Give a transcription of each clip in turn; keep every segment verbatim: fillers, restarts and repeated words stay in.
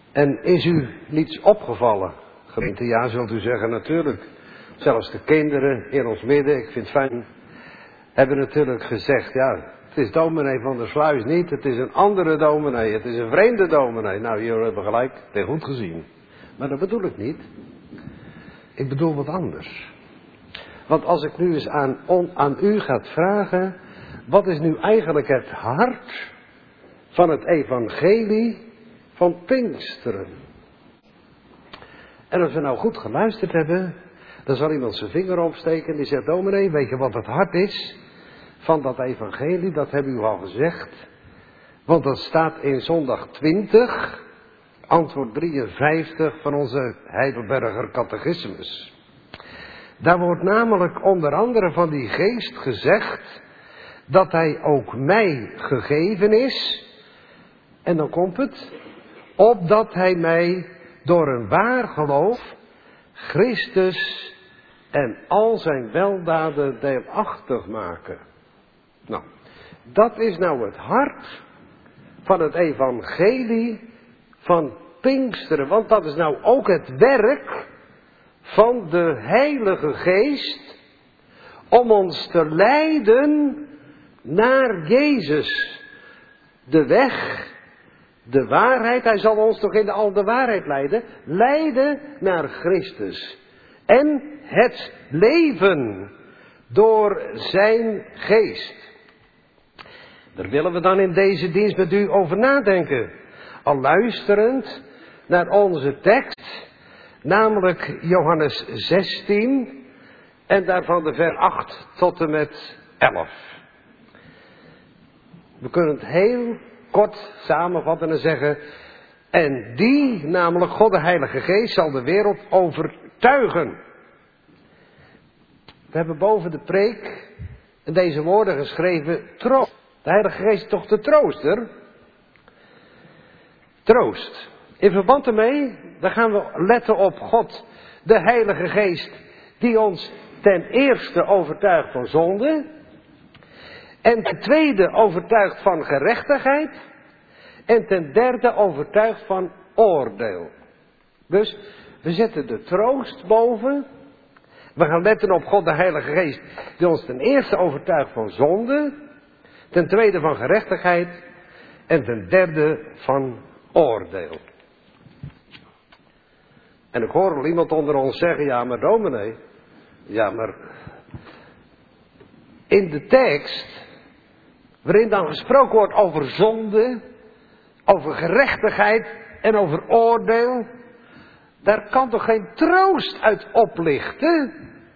En is u niets opgevallen? Gemeente, ja, zult u zeggen, natuurlijk. Zelfs de kinderen in ons midden, ik vind het fijn, hebben natuurlijk gezegd, ja, het is dominee van der Sluis niet, het is een andere dominee, het is een vreemde dominee. Nou, jullie hebben gelijk, het is goed gezien. Maar dat bedoel ik niet. Ik bedoel wat anders. Want als ik nu eens aan, on, aan u ga vragen, wat is nu eigenlijk het hart van het evangelie van Pinksteren? En als we nou goed geluisterd hebben, dan zal iemand zijn vinger opsteken en die zegt, dominee, weet je wat het hart is van dat evangelie? Dat hebben u al gezegd. Want dat staat in zondag twintig, antwoord drieënvijftig van onze Heidelberger catechismus. Daar wordt namelijk onder andere van die geest gezegd dat hij ook mij gegeven is. En dan komt het, opdat hij mij door een waar geloof Christus en al zijn weldaden deelachtig maken. Nou, dat is nou het hart van het evangelie van Pinksteren. Want dat is nou ook het werk van de Heilige Geest om ons te leiden naar Jezus. De weg, de waarheid, hij zal ons toch in de, al de waarheid leiden. Leiden naar Christus. En het leven door zijn geest. Daar willen we dan in deze dienst met u over nadenken. Al luisterend naar onze tekst. Namelijk Johannes zestien. En daarvan de vers acht tot en met elf. We kunnen het heel kort samenvatten en zeggen. En die, namelijk God de Heilige Geest, zal de wereld overtuigen. We hebben boven de preek in deze woorden geschreven, troost. De Heilige Geest is toch de trooster? Troost. In verband ermee, dan gaan we letten op God, de Heilige Geest, die ons ten eerste overtuigt van zonde. En ten tweede overtuigt van gerechtigheid. En ten derde overtuigt van oordeel. Dus we zetten de troost boven. We gaan letten op God de Heilige Geest, die ons ten eerste overtuigt van zonde. Ten tweede van gerechtigheid. En ten derde van oordeel. En ik hoor wel iemand onder ons zeggen, ja maar dominee. Ja maar in de tekst, waarin dan gesproken wordt over zonde, over gerechtigheid en over oordeel, daar kan toch geen troost uit oplichten?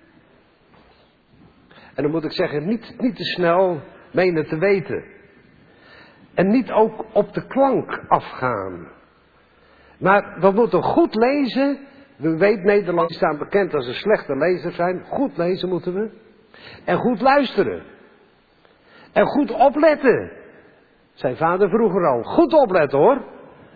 En dan moet ik zeggen, niet, niet te snel menen te weten. En niet ook op de klank afgaan. Maar we moeten goed lezen. We weten, Nederlanders staan bekend als een slechte lezers zijn. Goed lezen moeten we. En goed luisteren. En goed opletten. Zijn vader vroeger al. Goed opletten hoor.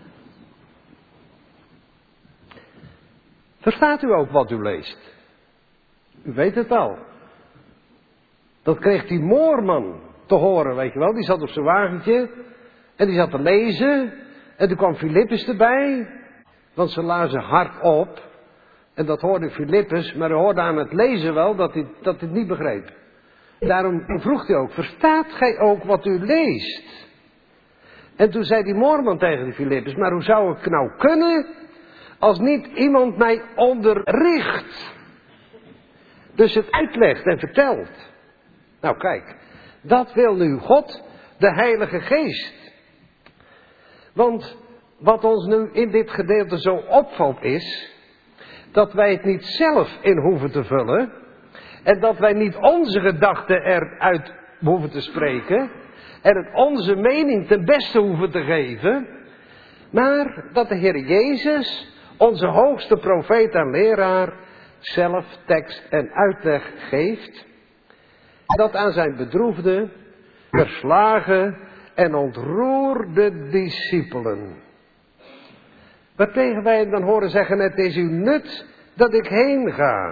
Verstaat u ook wat u leest? U weet het al. Dat kreeg die moorman te horen, weet je wel. Die zat op zijn wagentje. En die zat te lezen. En toen kwam Filippus erbij. Want ze lazen hard op. En dat hoorde Filippus. Maar hij hoorde aan het lezen wel dat hij, dat hij het niet begreep. Daarom vroeg hij ook. Verstaat gij ook wat u leest? En toen zei die moorman tegen die Filippus. Maar hoe zou ik nou kunnen? Als niet iemand mij onderricht. Dus het uitlegt en vertelt. Nou kijk. Dat wil nu God. De Heilige Geest. Want wat ons nu in dit gedeelte zo opvalt is, dat wij het niet zelf in hoeven te vullen. En dat wij niet onze gedachten eruit hoeven te spreken. En het onze mening ten beste hoeven te geven. Maar dat de Heer Jezus, onze hoogste profeet en leraar, zelf tekst en uitleg geeft. Dat aan zijn bedroefde, verslagen en ontroerde discipelen. Waartegen wij hem dan horen zeggen, het is uw nut dat ik heen ga.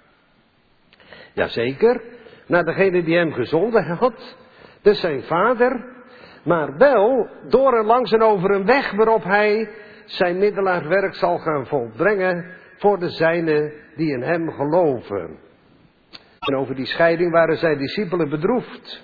Jazeker, naar degene die hem gezonden had, dus zijn vader, maar wel door en langs en over een weg waarop hij zijn middelaarswerk zal gaan volbrengen voor de zijnen die in hem geloven. En over die scheiding waren zijn discipelen bedroefd.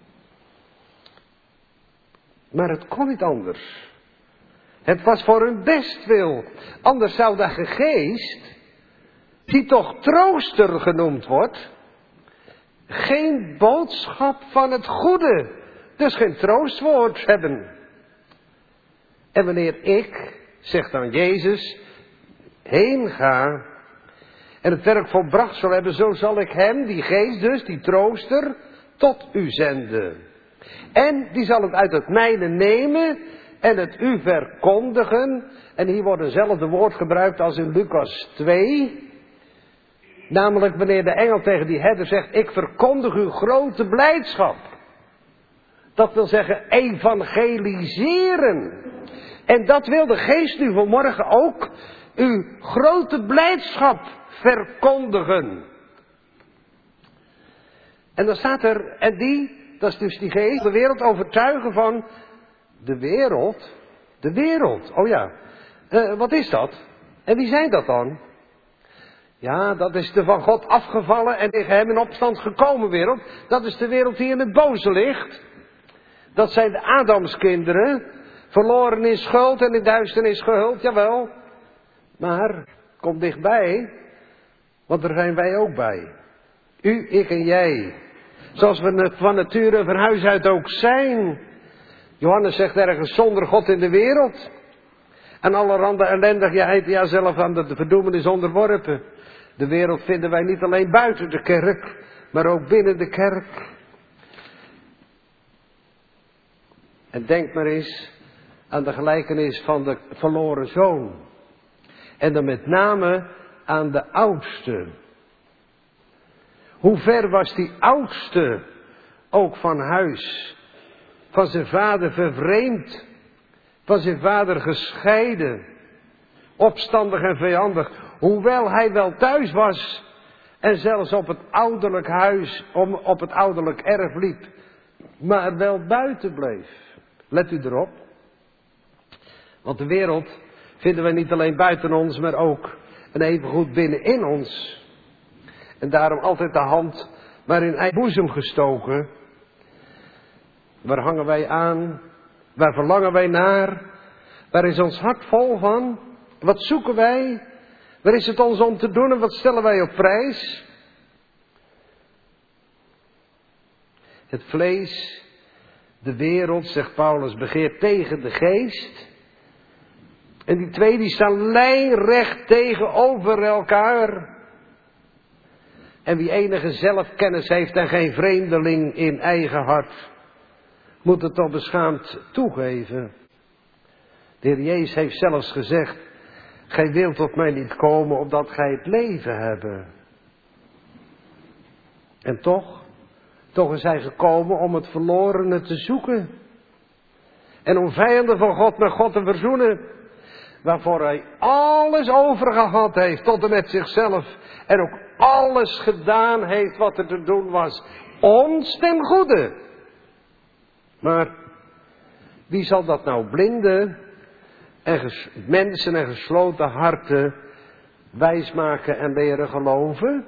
Maar het kon niet anders. Het was voor hun bestwil. Anders zou de geest, die toch trooster genoemd wordt, geen boodschap van het goede, dus geen troostwoord hebben. En wanneer ik, zegt dan Jezus, heen ga en het werk volbracht zal hebben, zo zal ik hem, die geest dus, die trooster, tot u zenden. En die zal het uit het mijne nemen en het u verkondigen. En hier wordt eenzelfde woord gebruikt als in Lucas twee. Namelijk wanneer de engel tegen die herder zegt, ik verkondig u grote blijdschap. Dat wil zeggen evangeliseren. En dat wil de geest nu vanmorgen ook, u grote blijdschap verkondigen. En dan staat er, en die, dat is dus die geest, de wereld overtuigen van de wereld. De wereld, oh ja. Uh, wat is dat? En wie zijn dat dan? Ja, dat is de van God afgevallen en tegen hem in opstand gekomen wereld. Dat is de wereld die in het boze ligt. Dat zijn de Adamskinderen, verloren in schuld en in duisternis gehuld, jawel. Maar, kom dichtbij, want daar zijn wij ook bij. U, ik en jij. Zoals we van nature van huis uit ook zijn. Johannes zegt ergens, zonder God in de wereld. En allerhande ellendigheid, ja zelf aan de verdoemenis onderworpen. De wereld vinden wij niet alleen buiten de kerk, maar ook binnen de kerk. En denk maar eens aan de gelijkenis van de verloren zoon. En dan met name aan de oudste. Hoe ver was die oudste ook van huis, van zijn vader vervreemd, van zijn vader gescheiden, opstandig en vijandig, hoewel hij wel thuis was en zelfs op het ouderlijk huis, op het ouderlijk erf liep, maar wel buiten bleef. Let u erop, want de wereld vinden wij niet alleen buiten ons, maar ook en evengoed binnenin ons. En daarom altijd de hand maar in eigen boezem gestoken. Waar hangen wij aan? Waar verlangen wij naar? Waar is ons hart vol van? Wat zoeken wij? Waar is het ons om te doen en wat stellen wij op prijs? Het vlees, de wereld, zegt Paulus, begeert tegen de geest. En die twee die staan lijnrecht tegenover elkaar. En wie enige zelfkennis heeft en geen vreemdeling in eigen hart, moet het toch beschaamd toegeven. De Heer Jezus heeft zelfs gezegd, gij wilt tot mij niet komen, opdat gij het leven hebben. En toch, toch is hij gekomen om het verlorene te zoeken. En om vijanden van God met God te verzoenen. Waarvoor hij alles overgehad heeft, tot en met zichzelf. En ook alles gedaan heeft wat er te doen was. Ons ten goede. Maar wie zal dat nou blinden en ges- mensen en gesloten harten wijsmaken en leren geloven?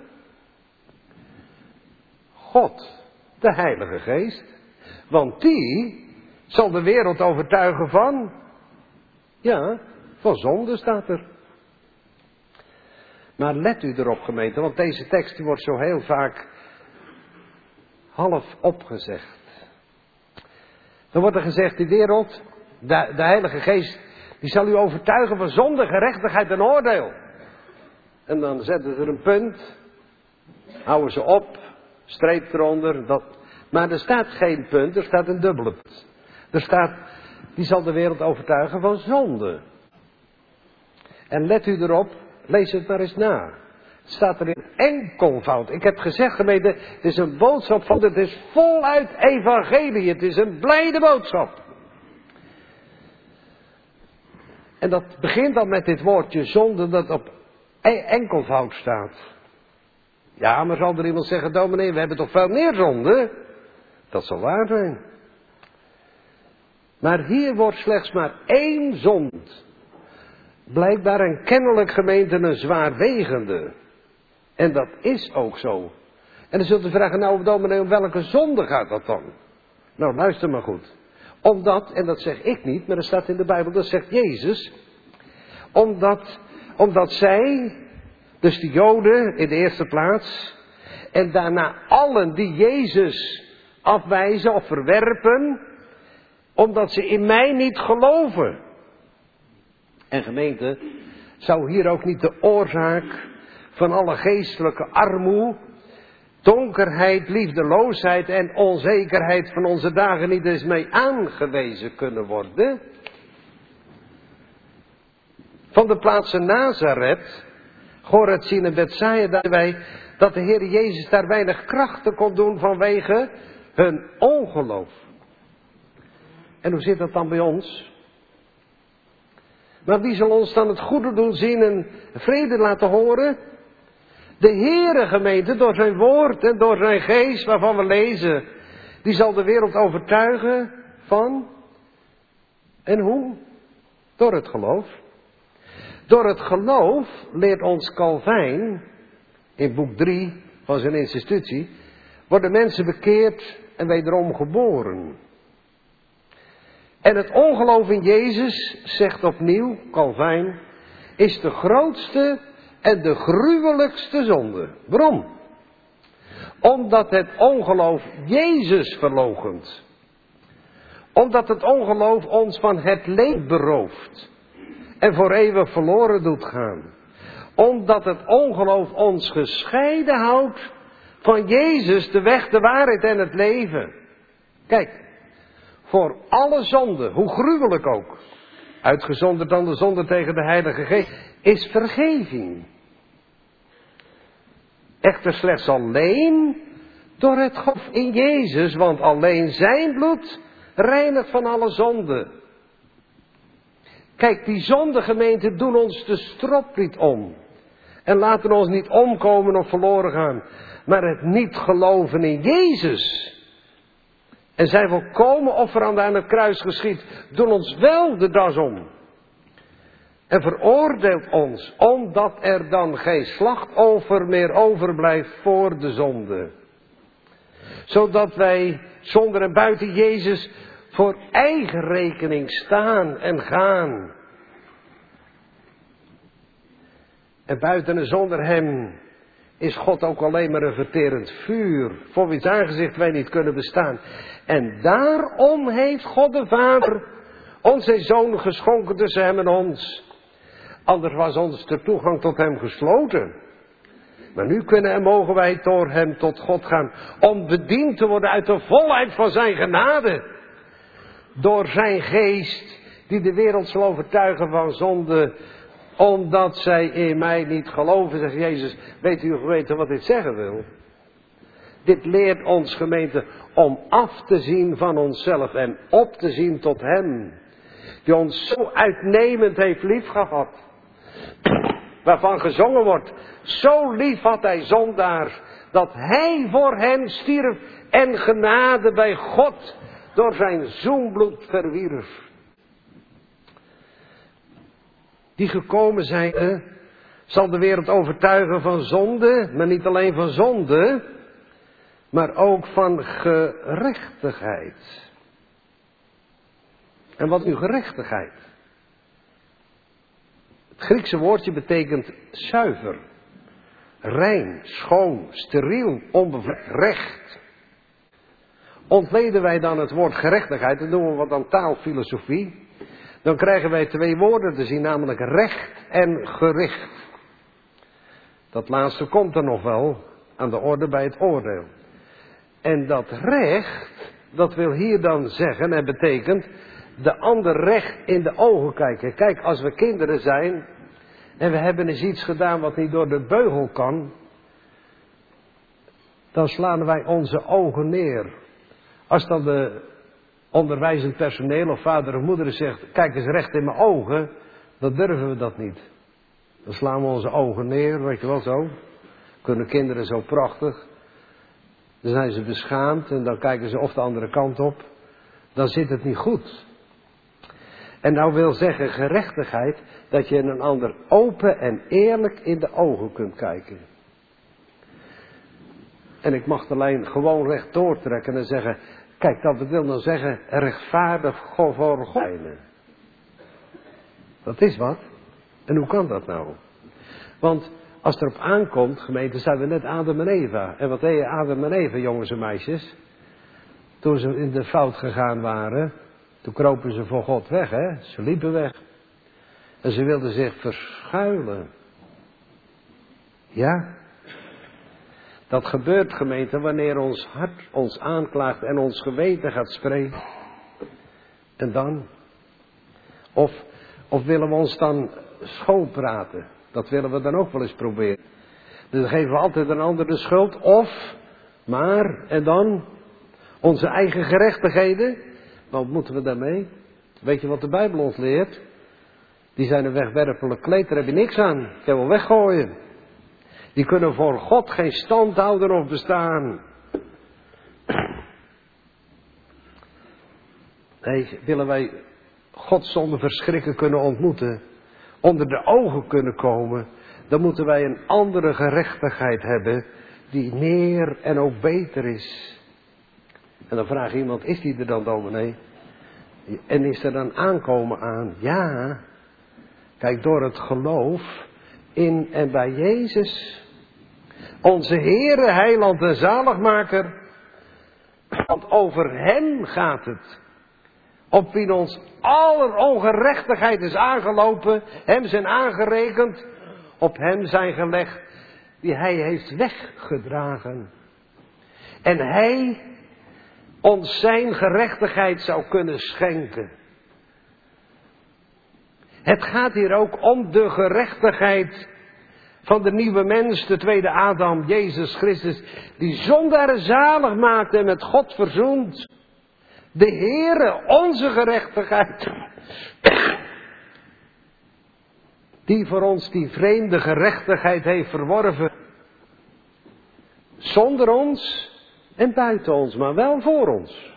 God, de Heilige Geest. Want die zal de wereld overtuigen van, ja, van zonde staat er. Maar let u erop, gemeente, want deze tekst die wordt zo heel vaak half opgezegd. Dan wordt er gezegd, die wereld, de, de Heilige Geest, die zal u overtuigen van zonde, gerechtigheid en oordeel. En dan zetten ze er een punt, houden ze op, streep eronder, dat. Maar er staat geen punt, er staat een dubbele punt. Er staat, die zal de wereld overtuigen van zonde. En let u erop, lees het maar eens na. Het staat er in enkelvoud. Ik heb gezegd, gemeente, het is een boodschap van, het is voluit evangelie. Het is een blijde boodschap. En dat begint dan met dit woordje zonde dat op enkelvoud staat. Ja, maar zal er iemand zeggen, dominee, we hebben toch veel meer zonde? Dat zal waar zijn. Maar hier wordt slechts maar één zond blijkbaar en kennelijk gemeente een zwaarwegende. En dat is ook zo. En dan zult u vragen, nou dominee, om welke zonde gaat dat dan? Nou, luister maar goed. Omdat, en dat zeg ik niet, maar dat staat in de Bijbel, dat zegt Jezus. Omdat, omdat zij, dus de Joden in de eerste plaats, en daarna allen die Jezus afwijzen of verwerpen, omdat ze in mij niet geloven. En gemeente, zou hier ook niet de oorzaak van alle geestelijke armoede, donkerheid, liefdeloosheid en onzekerheid van onze dagen niet eens mee aangewezen kunnen worden? Van de plaatsen Nazareth, Chorazin en Betsaida, dat wij dat de Heer Jezus daar weinig krachten kon doen vanwege hun ongeloof. En hoe zit dat dan bij ons? Maar wie zal ons dan het goede doen zien en vrede laten horen? De Heere gemeente, door zijn woord en door zijn geest waarvan we lezen, die zal de wereld overtuigen van. En hoe? Door het geloof. Door het geloof leert ons Calvijn, in boek drie van zijn institutie, worden mensen bekeerd en wederom geboren. En het ongeloof in Jezus, zegt opnieuw Calvijn, is de grootste en de gruwelijkste zonde. Waarom? Omdat het ongeloof Jezus verloochent. Omdat het ongeloof ons van het leven berooft en voor eeuwig verloren doet gaan. Omdat het ongeloof ons gescheiden houdt van Jezus, de weg, de waarheid en het leven. Kijk, voor alle zonden, hoe gruwelijk ook, uitgezonderd dan de zonde tegen de Heilige Geest, is vergeving. Echter slechts alleen door het geloof in Jezus, want alleen zijn bloed reinigt van alle zonden. Kijk, die zondegemeenten doen ons de strop niet om. En laten ons niet omkomen of verloren gaan. Maar het niet geloven in Jezus en zijn volkomen offerande aan het kruis geschied, doen ons wel de das om. En veroordeelt ons, omdat er dan geen slachtoffer meer overblijft voor de zonde. Zodat wij zonder en buiten Jezus voor eigen rekening staan en gaan. En buiten en zonder hem is God ook alleen maar een verterend vuur, voor wiens aangezicht wij niet kunnen bestaan. En daarom heeft God de Vader ons zijn Zoon geschonken tussen hem en ons. Anders was ons de toegang tot hem gesloten. Maar nu kunnen en mogen wij door hem tot God gaan, om bediend te worden uit de volheid van zijn genade. Door zijn geest, die de wereld zal overtuigen van zonde, omdat zij in mij niet geloven, zegt Jezus. Weet u geweten wat dit zeggen wil? Dit leert ons, gemeente, om af te zien van onszelf en op te zien tot hem. Die ons zo uitnemend heeft liefgehad. Waarvan gezongen wordt, zo lief had hij zondaars, dat hij voor hen stierf en genade bij God door zijn zoenbloed verwierf. Die gekomen zijn, zal de wereld overtuigen van zonde, maar niet alleen van zonde, maar ook van gerechtigheid. En wat nu gerechtigheid? Het Griekse woordje betekent zuiver, rein, schoon, steriel, onbevlekt, recht. Ontleden wij dan het woord gerechtigheid, dat doen we wat aan taalfilosofie, dan krijgen wij twee woorden te zien, namelijk recht en gericht. Dat laatste komt er nog wel aan de orde bij het oordeel. En dat recht, dat wil hier dan zeggen en betekent de ander recht in de ogen kijken. Kijk, als we kinderen zijn en we hebben eens iets gedaan wat niet door de beugel kan, dan slaan wij onze ogen neer. Als dan de onderwijzend personeel of vader of moeder zegt, kijk eens recht in mijn ogen, dan durven we dat niet. Dan slaan we onze ogen neer, weet je wel zo. Kunnen kinderen zo prachtig. Dan zijn ze beschaamd en dan kijken ze of de andere kant op. Dan zit het niet goed. En nou wil zeggen gerechtigheid dat je een ander open en eerlijk in de ogen kunt kijken. En ik mag de lijn gewoon recht doortrekken en zeggen, kijk, dat wil dan zeggen rechtvaardig voor God. Dat is wat. En hoe kan dat nou? Want als het erop aankomt, gemeente, zijn we net Adam en Eva. En wat deden Adam en Eva, jongens en meisjes? Toen ze in de fout gegaan waren, toen kropen ze voor God weg, hè? Ze liepen weg. En ze wilden zich verschuilen. Ja. Dat gebeurt, gemeente, wanneer ons hart ons aanklaagt en ons geweten gaat spreken. En dan? Of, of willen we ons dan schoonpraten? Dat willen we dan ook wel eens proberen. Dan geven we altijd een ander de schuld. Of, maar, en dan? Onze eigen gerechtigheden. Wat moeten we daarmee? Weet je wat de Bijbel ons leert? Die zijn een wegwerpelijk kleed, daar heb je niks aan. Ik kan wel weggooien. Die kunnen voor God geen stand houden of bestaan. Nee, willen wij God zonder verschrikken kunnen ontmoeten, onder de ogen kunnen komen, dan moeten wij een andere gerechtigheid hebben, die meer en ook beter is. En dan vraagt iemand, is die er dan, dominee? En is er dan aankomen aan? Ja. Kijk, door het geloof in en bij Jezus. Onze Heere, Heiland en Zaligmaker. Want over Hem gaat het. Op wie ons aller ongerechtigheid is aangelopen. Hem zijn aangerekend. Op Hem zijn gelegd. Die Hij heeft weggedragen. En Hij ons zijn gerechtigheid zou kunnen schenken. Het gaat hier ook om de gerechtigheid van de nieuwe mens, de tweede Adam, Jezus Christus, die zondaren zalig maakt en met God verzoent. De Heere, onze gerechtigheid, die voor ons die vreemde gerechtigheid heeft verworven. Zonder ons en buiten ons, maar wel voor ons.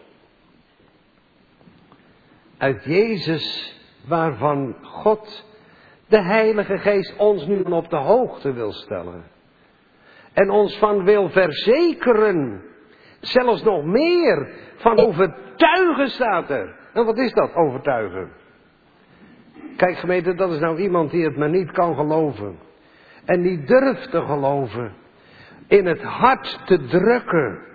Uit Jezus, waarvan God, de Heilige Geest, ons nu op de hoogte wil stellen. En ons van wil verzekeren. Zelfs nog meer van overtuigen staat er. En wat is dat, overtuigen? Kijk gemeente, dat is nou iemand die het maar niet kan geloven. En niet durft te geloven. In het hart te drukken.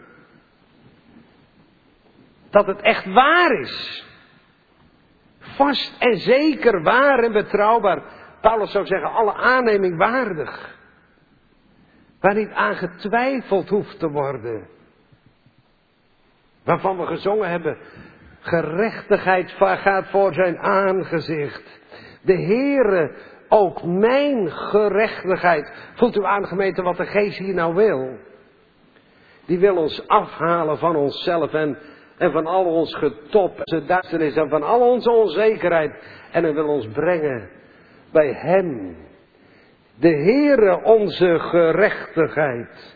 Dat het echt waar is. Vast en zeker waar en betrouwbaar. Paulus zou zeggen, alle aanneming waardig. Waar niet aan getwijfeld hoeft te worden. Waarvan we gezongen hebben, gerechtigheid gaat voor zijn aangezicht. De Heere, ook mijn gerechtigheid. Voelt u aan, gemeente, wat de Geest hier nou wil? Die wil ons afhalen van onszelf en, en van al ons getop, onze duisternis en van al onze onzekerheid. En hij wil ons brengen bij Hem. De Heere, onze gerechtigheid.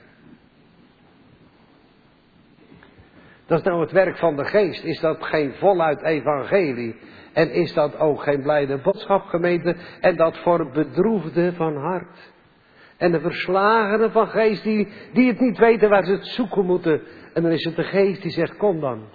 Dat is nou het werk van de Geest. Is dat geen voluit evangelie? En is dat ook geen blijde boodschap, gemeente? En dat voor bedroefden van hart. En de verslagenen van geest die, die het niet weten waar ze het zoeken moeten. En dan is het de Geest die zegt, kom dan.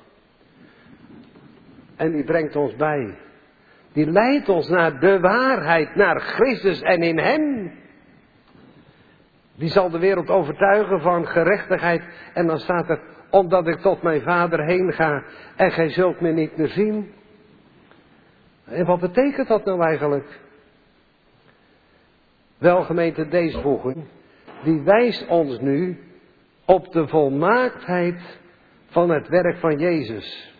En die brengt ons bij. Die leidt ons naar de waarheid, naar Christus en in Hem. Die zal de wereld overtuigen van gerechtigheid. En dan staat er, omdat ik tot mijn Vader heen ga en gij zult me niet meer zien. En wat betekent dat nou eigenlijk? Wel gemeente, deze voeging, die wijst ons nu op de volmaaktheid van het werk van Jezus.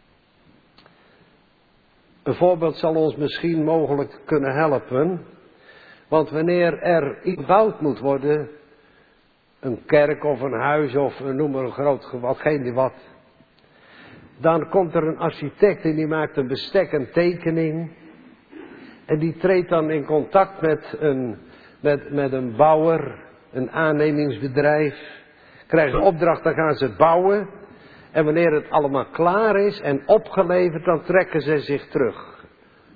Een voorbeeld zal ons misschien mogelijk kunnen helpen. Want wanneer er iets gebouwd moet worden, een kerk of een huis of noem maar een groot wat, geen die wat. Dan komt er een architect en die maakt een bestek, een tekening. En die treedt dan in contact met een, met, met een bouwer, een aannemingsbedrijf. Krijgen opdracht, dan gaan ze het bouwen. En wanneer het allemaal klaar is en opgeleverd, dan trekken ze zich terug.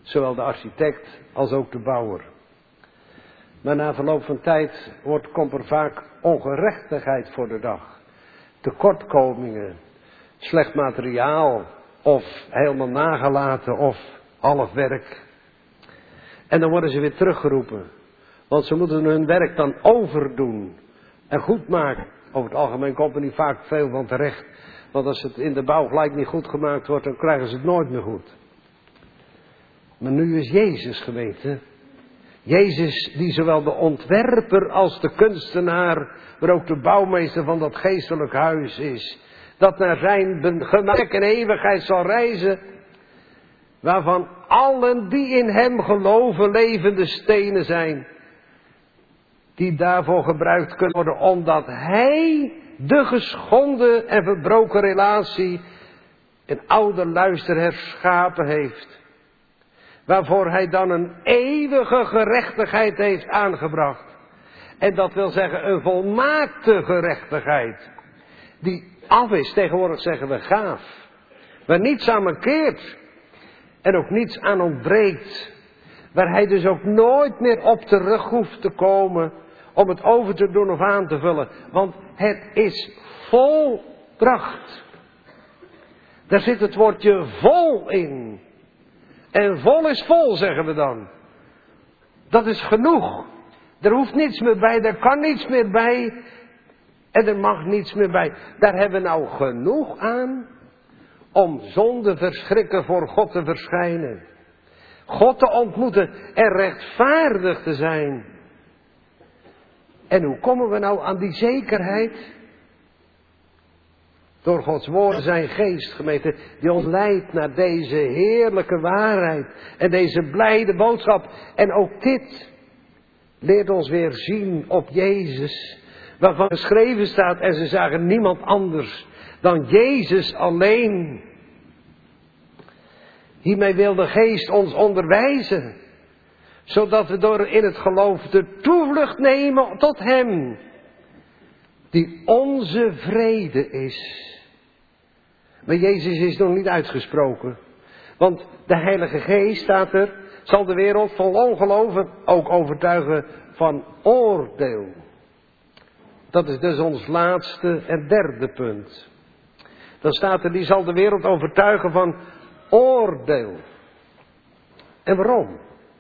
Zowel de architect als ook de bouwer. Maar na verloop van tijd wordt, komt er vaak ongerechtigheid voor de dag. Tekortkomingen, slecht materiaal of helemaal nagelaten of half werk. En dan worden ze weer teruggeroepen. Want ze moeten hun werk dan overdoen en goed maken. Over het algemeen komt er niet vaak veel van terecht. Want als het in de bouw gelijk niet goed gemaakt wordt, dan krijgen ze het nooit meer goed. Maar nu is Jezus, gemeente. Jezus die zowel de ontwerper als de kunstenaar, maar ook de bouwmeester van dat geestelijk huis is. Dat naar zijn gemak en eeuwigheid zal reizen. Waarvan allen die in hem geloven levende stenen zijn. Die daarvoor gebruikt kunnen worden omdat hij de geschonden en verbroken relatie een oude luister herschapen heeft. Waarvoor hij dan een eeuwige gerechtigheid heeft aangebracht. En dat wil zeggen een volmaakte gerechtigheid. Die af is, tegenwoordig zeggen we gaaf. Waar niets aan mankeert. En ook niets aan ontbreekt. Waar hij dus ook nooit meer op terug hoeft te komen. Om het over te doen of aan te vullen. Want het is volbracht. Daar zit het woordje vol in. En vol is vol, zeggen we dan. Dat is genoeg. Er hoeft niets meer bij, er kan niets meer bij. En er mag niets meer bij. Daar hebben we nou genoeg aan om zonder verschrikken voor God te verschijnen. God te ontmoeten en rechtvaardig te zijn. En hoe komen we nou aan die zekerheid? Door Gods woord, zijn geest, gemeente, die ons leidt naar deze heerlijke waarheid. En deze blijde boodschap. En ook dit leert ons weer zien op Jezus. Waarvan geschreven staat, en ze zagen niemand anders dan Jezus alleen. Hiermee wil de geest ons onderwijzen. Zodat we door in het geloof de toevlucht nemen tot hem. Die onze vrede is. Maar Jezus is nog niet uitgesproken. Want de Heilige Geest, staat er, zal de wereld vol ongeloven ook overtuigen van oordeel. Dat is dus ons laatste en derde punt. Dan staat er, die zal de wereld overtuigen van oordeel. En waarom?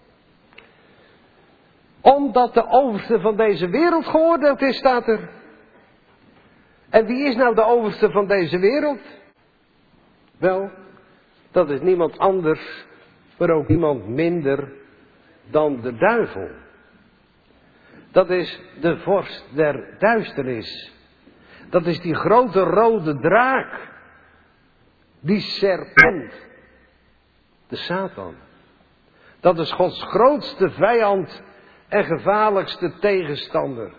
Omdat de overste van deze wereld geoordeeld is, staat er. En wie is nou de overste van deze wereld? Wel, dat is niemand anders, maar ook niemand minder dan de duivel. Dat is de vorst der duisternis. Dat is die grote rode draak. Die serpent. De Satan. Dat is Gods grootste vijand en gevaarlijkste tegenstander.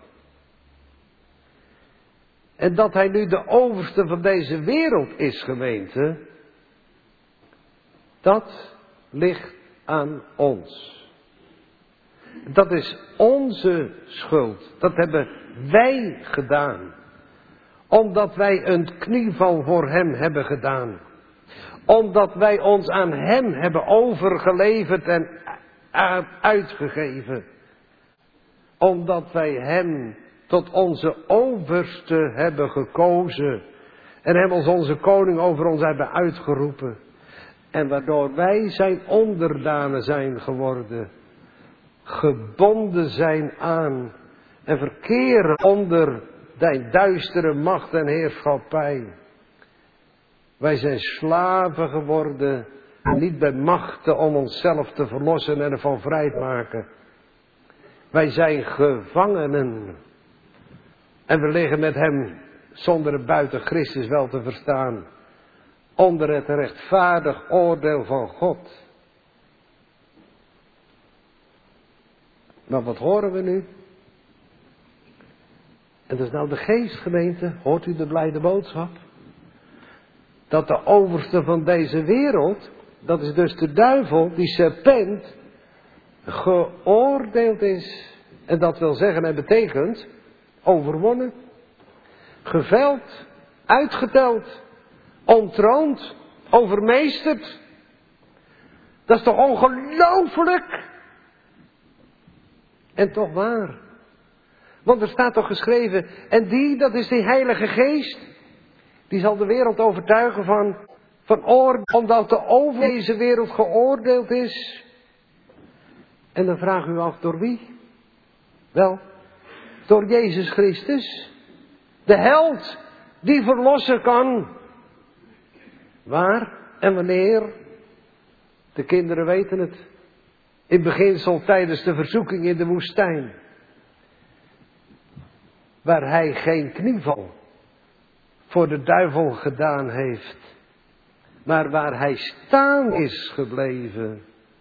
En dat hij nu de overste van deze wereld is, gemeente, dat ligt aan ons. Dat is onze schuld. Dat hebben wij gedaan. Omdat wij een knieval voor hem hebben gedaan. Omdat wij ons aan hem hebben overgeleverd en uitgegeven. Omdat wij hem tot onze overste hebben gekozen. En hem als onze koning over ons hebben uitgeroepen. En waardoor wij zijn onderdanen zijn geworden. Gebonden zijn aan. En verkeren onder die duistere macht en heerschappij. Wij zijn slaven geworden. Niet bij machten om onszelf te verlossen en ervan vrij te maken. Wij zijn gevangenen. En we liggen met hem, zonder het buiten Christus wel te verstaan, onder het rechtvaardig oordeel van God. Maar wat horen we nu? En dat is nou de geestgemeente, hoort u de blijde boodschap? Dat de overste van deze wereld, dat is dus de duivel, die serpent, geoordeeld is. En dat wil zeggen en betekent overwonnen, geveld, uitgeteld, ontroond, overmeesterd. Dat is toch ongelooflijk? En toch waar. Want er staat toch geschreven, en die, dat is die Heilige Geest, die zal de wereld overtuigen van, van oordeel, omdat de over deze wereld geoordeeld is. En dan vraagt u af, door wie? Wel, door Jezus Christus. De held die verlossen kan. Waar en wanneer? De kinderen weten het. In beginsel tijdens de verzoeking in de woestijn. Waar hij geen knieval voor de duivel gedaan heeft. Maar waar hij staan is gebleven.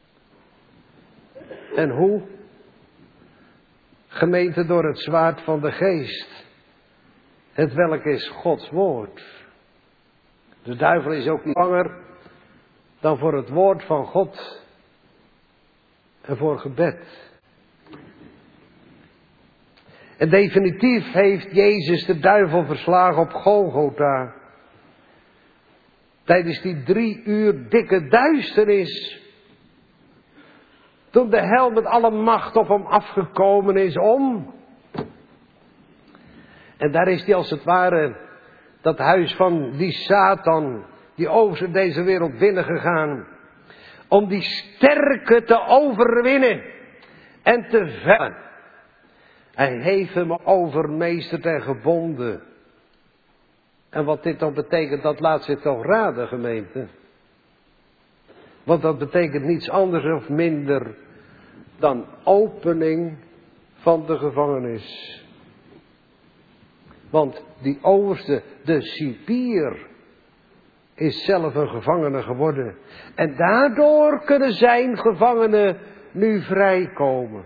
En hoe? Gemeente door het zwaard van de geest. Het welk is Gods woord. De duivel is ook niet banger dan voor het woord van God. En voor gebed. En definitief heeft Jezus de duivel verslagen op Golgotha. Tijdens die drie uur dikke duisternis. Toen de hel met alle macht op hem afgekomen is om. En daar is hij als het ware, dat huis van die Satan, die over deze wereld binnengegaan. Om die sterke te overwinnen en te vellen. Hij heeft hem overmeesterd en gebonden. En wat dit dan betekent, dat laat zich toch raden, gemeente. Want dat betekent niets anders of minder dan opening van de gevangenis. Want die overste, de cipier, is zelf een gevangene geworden. En daardoor kunnen zijn gevangenen nu vrijkomen.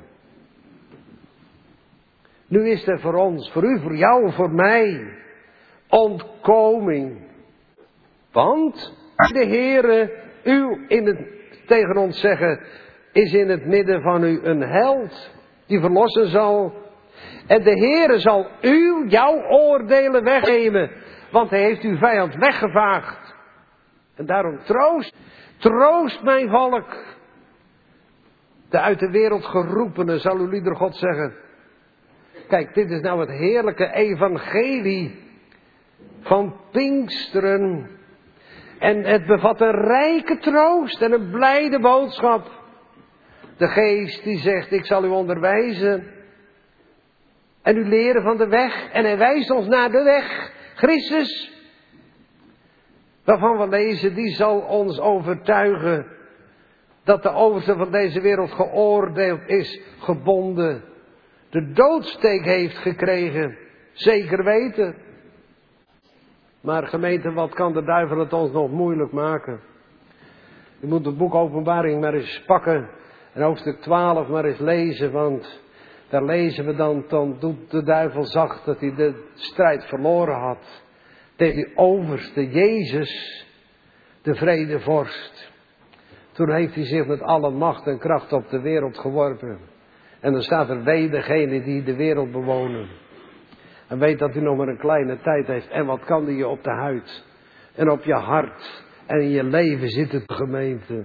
Nu is er voor ons, voor u, voor jou, voor mij, ontkoming. Want de Heere, u in het, tegen ons zeggen, is in het midden van u een held die verlossen zal. En de Heere zal u, jouw oordelen wegnemen, want hij heeft uw vijand weggevaagd. En daarom troost, troost mijn volk. De uit de wereld geroepene, zal uw lieder God zeggen. Kijk, dit is nou het heerlijke evangelie van Pinksteren. En het bevat een rijke troost en een blijde boodschap. De geest die zegt, ik zal u onderwijzen. En u leren van de weg. En hij wijst ons naar de weg. Christus. Waarvan we lezen, die zal ons overtuigen. Dat de overste van deze wereld geoordeeld is, gebonden. De doodsteek heeft gekregen. Zeker weten. Maar gemeente, wat kan de duivel het ons nog moeilijk maken? U moet het boek Openbaring maar eens pakken. En hoofdstuk twaalf maar eens lezen. Want daar lezen we dan, dan doet de duivel zacht dat hij de strijd verloren had. Tegen die overste Jezus, de vredevorst. Toen heeft hij zich met alle macht en kracht op de wereld geworpen. En dan staat er, wee degene die de wereld bewonen. En weet dat hij nog maar een kleine tijd heeft. En wat kan die je op de huid. En op je hart. En in je leven zit het, gemeente.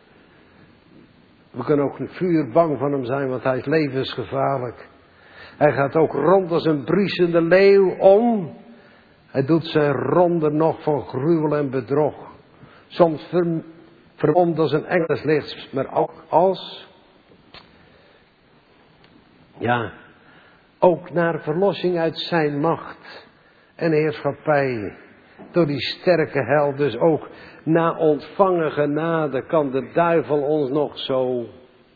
We kunnen ook vuur bang van hem zijn, want hij is levensgevaarlijk. Hij gaat ook rond als een briesende leeuw om. Hij doet zijn ronde nog van gruwel en bedrog. Soms ver, vermomd als een engelslicht, maar ook als... Ja, ook naar verlossing uit zijn macht en heerschappij. Door die sterke held, dus ook na ontvangen genade kan de duivel ons nog zo...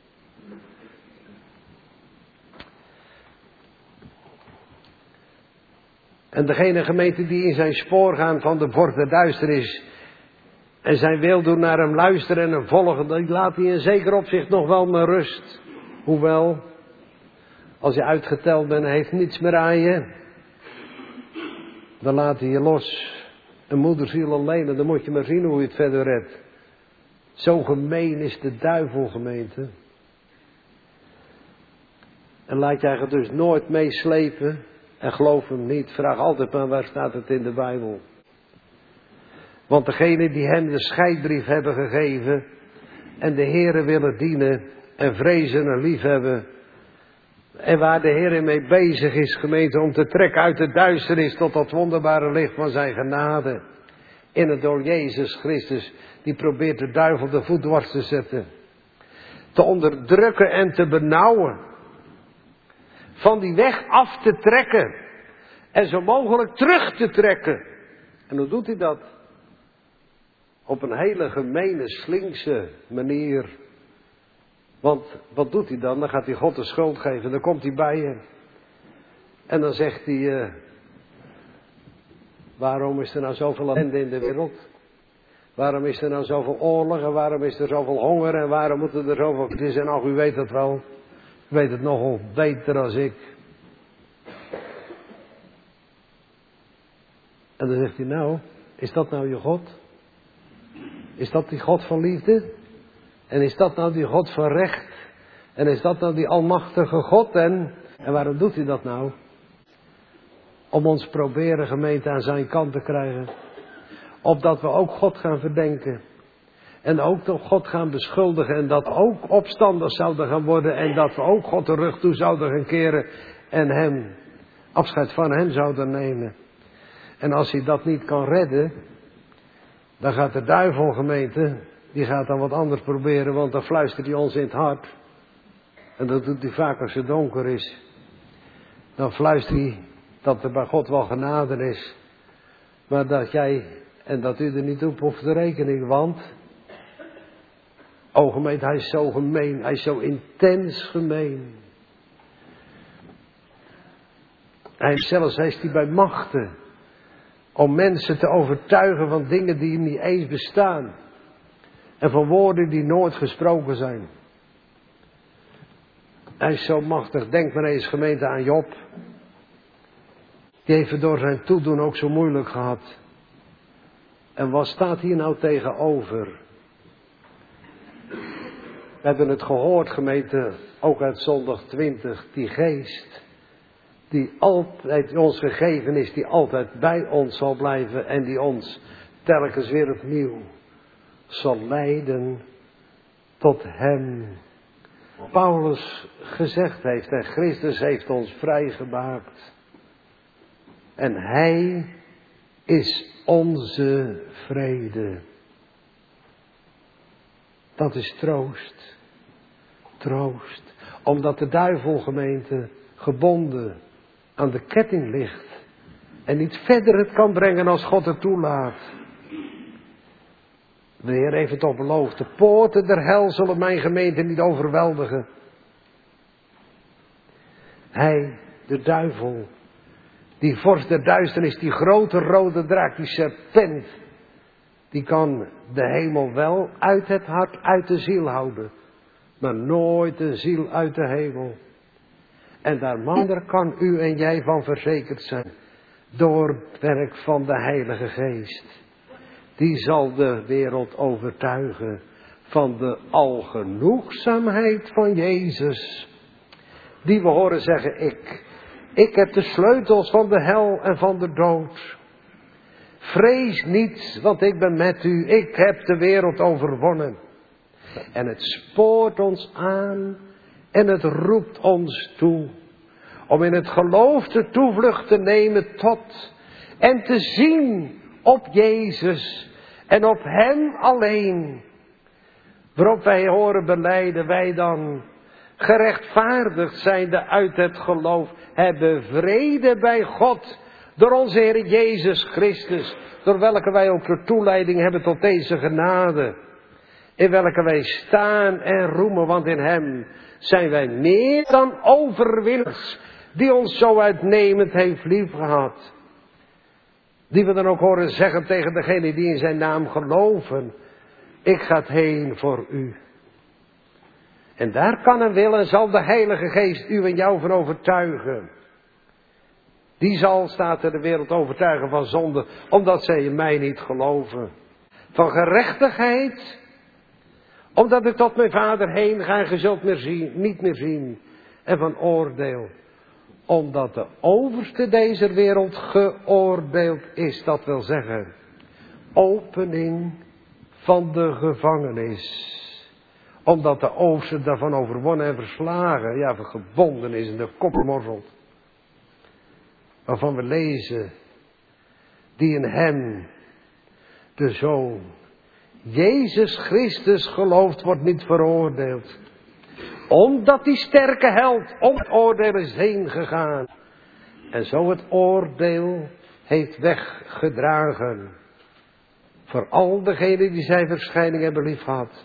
En degene gemeente die in zijn spoor gaan van de vorst der duisternis en zijn wil doen naar hem luisteren en hem volgen, die laat hij in zeker opzicht nog wel met rust. Hoewel, als je uitgeteld bent en heeft niets meer aan je, dan laat hij je los. Een moederziel alleen, en dan moet je maar zien hoe je het verder redt. Zo gemeen is de duivel, gemeente. En laat jij er dus nooit meeslepen. En geloof hem niet. Vraag altijd maar waar staat het in de Bijbel. Want degene die hem de scheidbrief hebben gegeven. en de Heere willen dienen en vrezen en liefhebben. En waar de Heer mee bezig is, gemeente, om te trekken uit de duisternis tot dat wonderbare licht van zijn genade. In het door Jezus Christus, die probeert de duivel de voet dwars te zetten. Te onderdrukken en te benauwen. Van die weg af te trekken. En zo mogelijk terug te trekken. En hoe doet hij dat? Op een hele gemene, slinkse manier. Want wat doet hij dan? Dan gaat hij God de schuld geven. Dan komt hij bij je. En dan zegt hij... Uh, waarom is er nou zoveel ellende in de wereld? Waarom is er nou zoveel oorlog? En waarom is er zoveel honger? En waarom moeten er zoveel... Het is en ach, u weet het wel. U weet het nogal beter dan ik. En dan zegt hij, nou, is dat nou je God? Is dat die God van liefde? En is dat nou die God van recht? En is dat nou die almachtige God? En, en waarom doet hij dat nou? Om ons proberen, gemeente, aan zijn kant te krijgen. Opdat we ook God gaan verdenken. En ook toch God gaan beschuldigen. En dat ook opstandig zouden gaan worden. En dat we ook God de rug toe zouden gaan keren. En hem, afscheid van hem zouden nemen. En als hij dat niet kan redden. Dan gaat de duivel, gemeente. Die gaat dan wat anders proberen. Want dan fluistert hij ons in het hart. En dat doet hij vaak als het donker is. Dan fluistert hij dat er bij God wel genade is. Maar dat jij en dat u er niet op hoeft te rekenen. Want, oh gemeente, hij is zo gemeen. Hij is zo intens gemeen. Hij is zelfs, hij is die bij machten. Om mensen te overtuigen van dingen die niet eens bestaan. En van woorden die nooit gesproken zijn. Hij is zo machtig. Denk maar eens, gemeente, aan Job. Die heeft het door zijn toedoen ook zo moeilijk gehad. En wat staat hier nou tegenover? We hebben het gehoord, gemeente, ook uit zondag twintig. Die geest, die altijd ons gegeven is, die altijd bij ons zal blijven. En die ons telkens weer opnieuw zal leiden tot hem. Paulus gezegd heeft, en Christus heeft ons vrijgemaakt. En hij is onze vrede. Dat is troost. Troost. Omdat de duivel, gemeente, gebonden aan de ketting ligt. En niet verder het kan brengen als God het toelaat. De Heer heeft het toch beloofd. De poorten der hel zullen mijn gemeente niet overweldigen. Hij, de duivel, die vorst der duisternis, die grote rode draak, die serpent, die kan de hemel wel uit het hart, uit de ziel houden. Maar nooit de ziel uit de hemel. En daar kan u en jij van verzekerd zijn. Door het werk van de Heilige Geest. Die zal de wereld overtuigen van de algenoegzaamheid van Jezus. Die we horen zeggen, ik, ik heb de sleutels van de hel en van de dood. Vrees niet, want ik ben met u, ik heb de wereld overwonnen. En het spoort ons aan en het roept ons toe. Om in het geloof de toevlucht te nemen tot en te zien op Jezus. En op hem alleen. Waarop wij horen belijden, wij dan gerechtvaardigd zijnde uit het geloof. Hebben vrede bij God. Door onze Heer Jezus Christus. Door welke wij ook de toeleiding hebben tot deze genade. In welke wij staan en roemen. Want in hem zijn wij meer dan overwinners. Die ons zo uitnemend heeft liefgehad. Die we dan ook horen zeggen tegen degene die in zijn naam geloven. Ik ga heen voor u. En daar kan en wil en zal de Heilige Geest u en jou van overtuigen. Die zal, staat er, de wereld overtuigen van zonde. Omdat zij in mij niet geloven. Van gerechtigheid. Omdat ik tot mijn vader heen ga en ge zult meer zien, niet meer zien. En van oordeel. Omdat de overste deze wereld geoordeeld is. Dat wil zeggen, opening van de gevangenis. Omdat de oosten daarvan overwonnen en verslagen, ja, gebonden is in de kop morzelt. Waarvan we lezen, die in hem, de Zoon, Jezus Christus gelooft, wordt niet veroordeeld. Omdat die sterke held om het oordeel is heen gegaan. En zo het oordeel heeft weggedragen. Voor al degenen die zijn verschijning hebben liefgehad.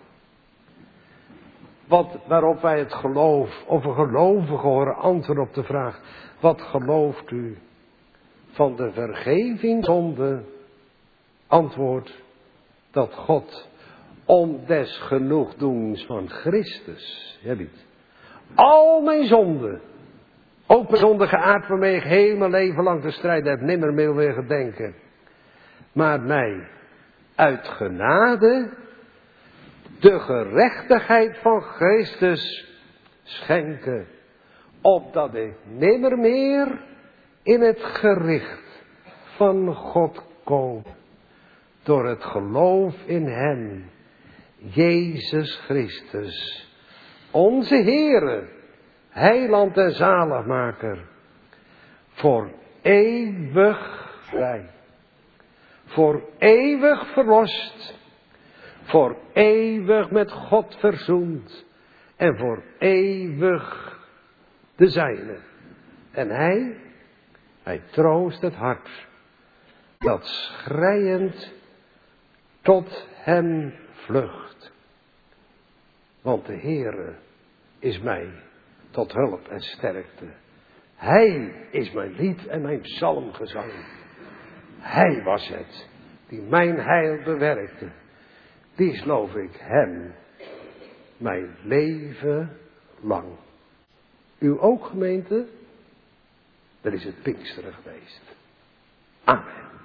Wat, waarop wij het geloof, of een gelovige horen antwoord op de vraag. Wat gelooft u van de vergeving zonde? Antwoord dat God om des genoegdoens van Christus, ja niet, al mijn zonden, ook mijn zondige aard waarmee ik heel mijn leven lang te strijden heb, nimmer meer weer gedenken, maar mij uit genade de gerechtigheid van Christus schenken, opdat ik nimmer meer in het gericht van God kom, door het geloof in hem, Jezus Christus, onze Heere, Heiland en Zaligmaker, voor eeuwig vrij, voor eeuwig verlost, voor eeuwig met God verzoend en voor eeuwig de zijne. En hij, hij troost het hart dat schreiend tot hem vlucht. Want de Heere is mij tot hulp en sterkte. Hij is mijn lied en mijn psalmgezang. Hij was het die mijn heil bewerkte. Die sloof ik hem mijn leven lang. U ook, gemeente? Dan is het Pinksteren geweest. Amen.